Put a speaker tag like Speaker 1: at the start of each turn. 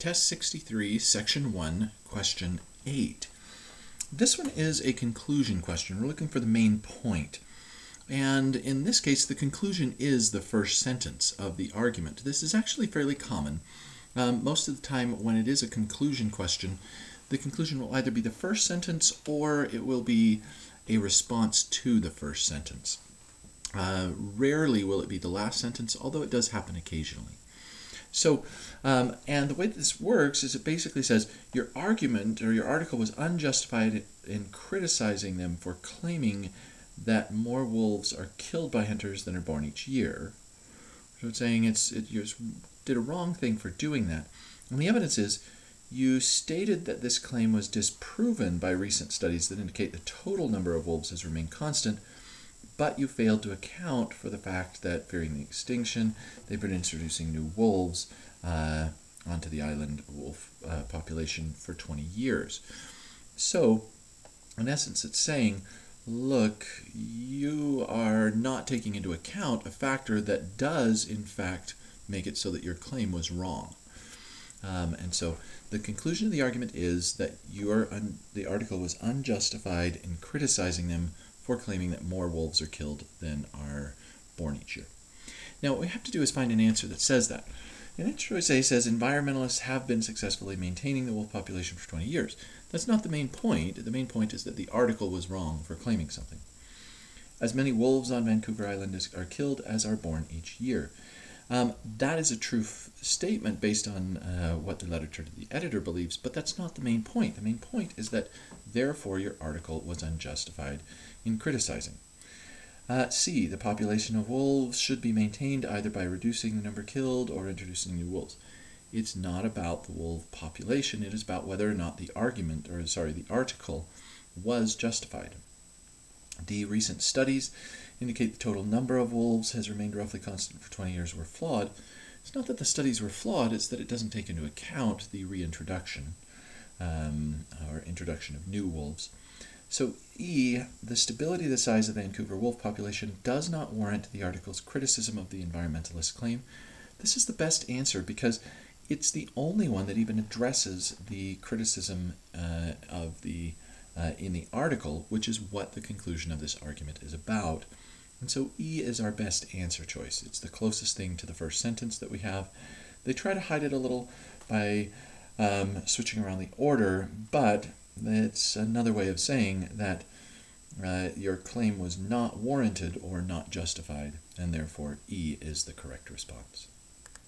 Speaker 1: Test 63, Section 1, Question 8. This one is a conclusion question. We're looking for the main point. And in this case, the conclusion is the first sentence of the argument. This is actually fairly common. Most of the time when it is a conclusion question, the conclusion will either be the first sentence or it will be a response to the first sentence. Rarely will it be the last sentence, although it does happen occasionally. So, and the way that this works is it basically says your argument or your article was unjustified in criticizing them for claiming that more wolves are killed by hunters than are born each year. So it's saying you did a wrong thing for doing that. And the evidence is you stated that this claim was disproven by recent studies that indicate the total number of wolves has remained constant, but you failed to account for the fact that, fearing the extinction, they've been introducing new wolves onto the island wolf population for 20 years. So, in essence, it's saying, look, you are not taking into account a factor that does, in fact, make it so that your claim was wrong. And so the conclusion of the argument is that the article was unjustified in criticizing them for claiming that more wolves are killed than are born each year. Now, what we have to do is find an answer that says that. And answer choice A says environmentalists have been successfully maintaining the wolf population for 20 years. That's not the main point. The main point is that the article was wrong for claiming something. As many wolves on Vancouver Island are killed as are born each year. That is a true statement based on what the letter to the editor believes, but that's not the main point. The main point is that, therefore, your article was unjustified in criticizing. C, the population of wolves should be maintained either by reducing the number killed or introducing new wolves. It's not about the wolf population, it is about whether or not the article was justified. D, recent studies indicate the total number of wolves has remained roughly constant for 20 years were flawed. It's not that the studies were flawed, it's that it doesn't take into account the reintroduction or introduction of new wolves. So E, the stability of the size of the Vancouver wolf population does not warrant the article's criticism of the environmentalist claim. This is the best answer because it's the only one that even addresses the criticism in the article, which is what the conclusion of this argument is about. And so E is our best answer choice. It's the closest thing to the first sentence that we have. They try to hide it a little by switching around the order, but it's another way of saying that your claim was not warranted or not justified, and therefore E is the correct response.